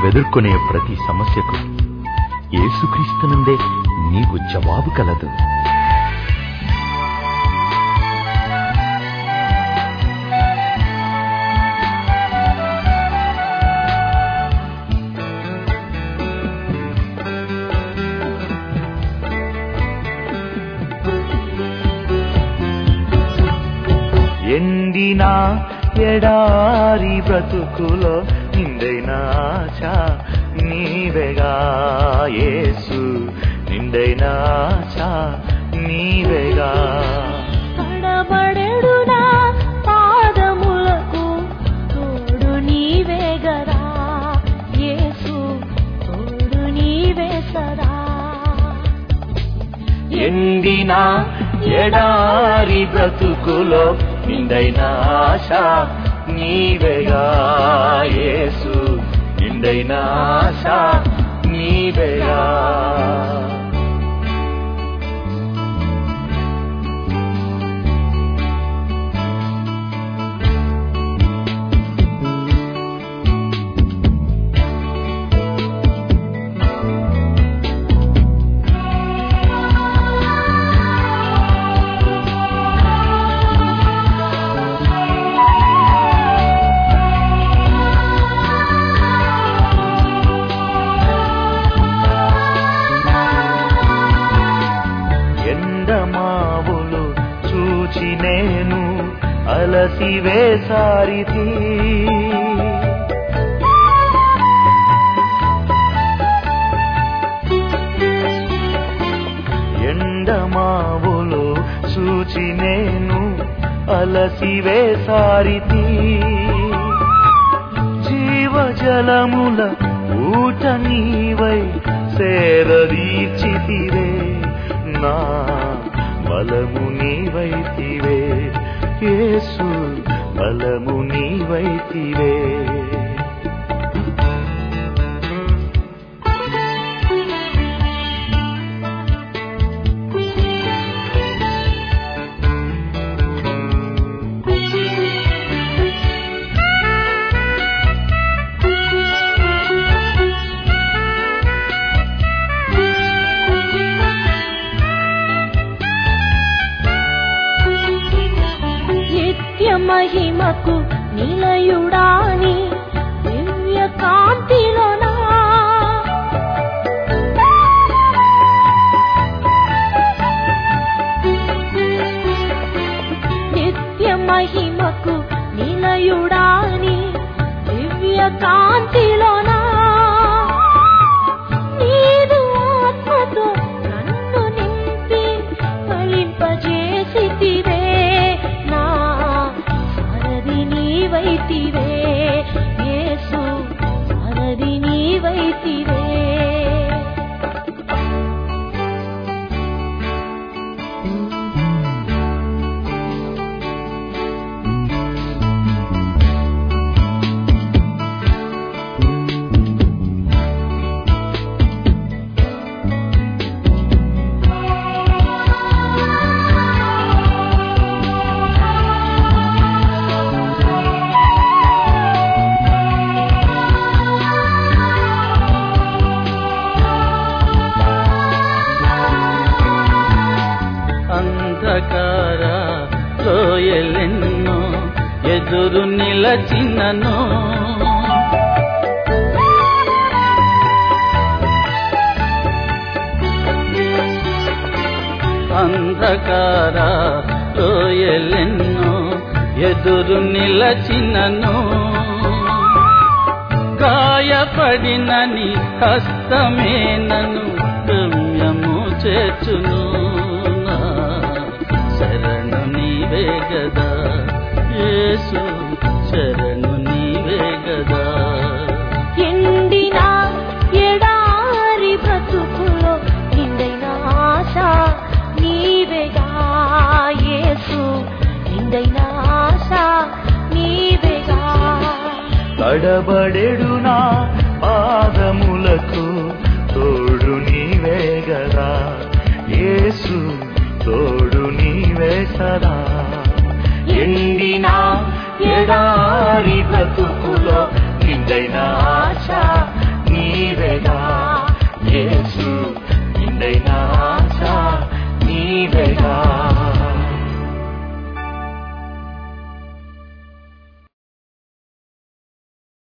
నీవెదుర్కొనే ప్రతి సమస్యకు యేసుక్రీస్తునందే నీకు జవాబు కలదు. ఎండిన ఎడారి బ్రతుకులో నిండైన ఆశ నీవేగా యేసు, నిండైన ఆశ నీవేగా. తడబడెడునా పాదములకు తోడు నీవే గదా యేసు, తోడు నీవే సదా. ఎండిన ఎడారి బ్రతుకులో నిండైన ఆశ నీవేగా యేసు, నిండైన ఆశ నీవేగా. ఎండమావులు చూచి నేను అలసి వేసారితి, ఎండమావులు చూచి నేను అలసి వేసారితి. జీవజలముల ఊట నీవై సేరదీర్చితివే, నా బలము నీవైతివే యేసు, బలము నీవైతివే. మహిమకు నిలయుడాని దివ్య కాంతిలోనా, నిత్య మహిమకు నిలయుడాని దివ్య కాంతిలోనా, నీదు ఆత్మతో నన్ను నింపి ఫలింపజేసితివే, నీవైతివే యేసు, సారథి నీవైతివే. అంధకార లోయలెన్నో ఎదురు నిలచినను, అంధకార లోయలెన్నో ఎదురు నిలచినను, గాయపడినని హస్తమే నన్ను గమ్యము చేర్చును, శరణు నీవే గదా యేసు, శరణు నీవే గదా. ఎండిన ఎడారి బ్రతుకులో నిండైన ఆశ నీవేగా యేసు, నిండైన ఆశ నీవేగా. తడబడెడునా పాదములకు తోడు నీవే గదా యేసు, తోడు నీవే సదా. ఎండిన ఎడారి బ్రతుకు